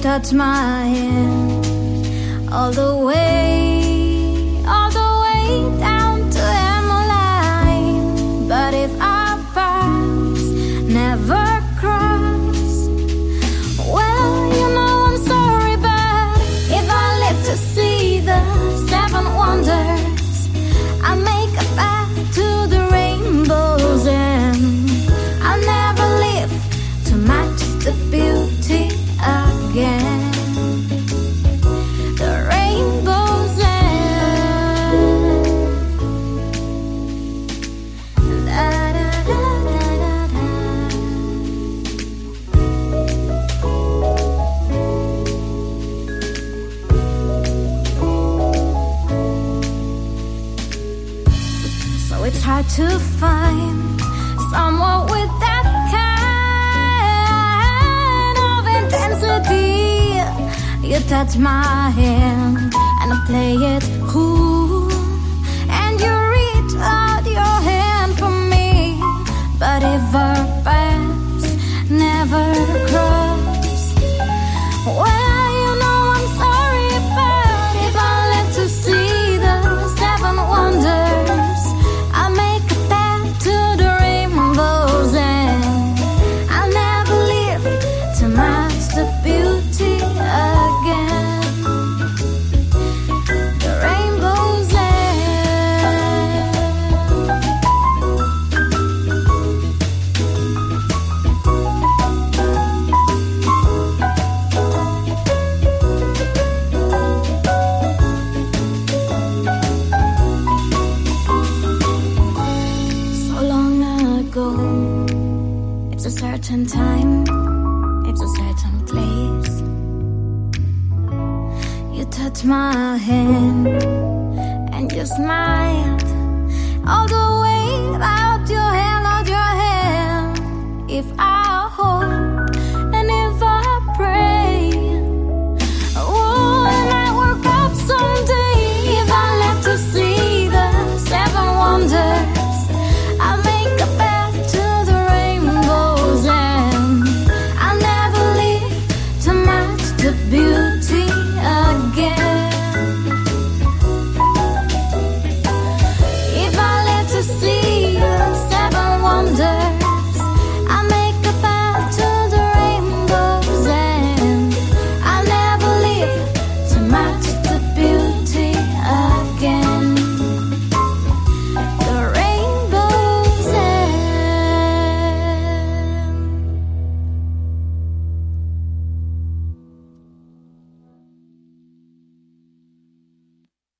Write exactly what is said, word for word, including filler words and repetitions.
touch my hand all the way, all the way down to Emmeline. But if our paths never cross, well, you know I'm sorry, but if I live to see the seven wonders, I make a path to the rainbow's end. I'll never live to match the beauty again. The rainbow's end. Da, da, da, da, da, da. So it's hard to find someone with that kind of intensity. You touch my hand and I play it cool, and you reach out your hand for me. But if our paths never cross, well, you know I'm sorry, but if I live to see the seven wonders, I make a path to the rainbow's end. I'll never live to match the beauty again. The rainbow's end. So long ago, it's a certain time, it's a certain place. You touched my hand and you smiled all the way out your hand, out your hand. If I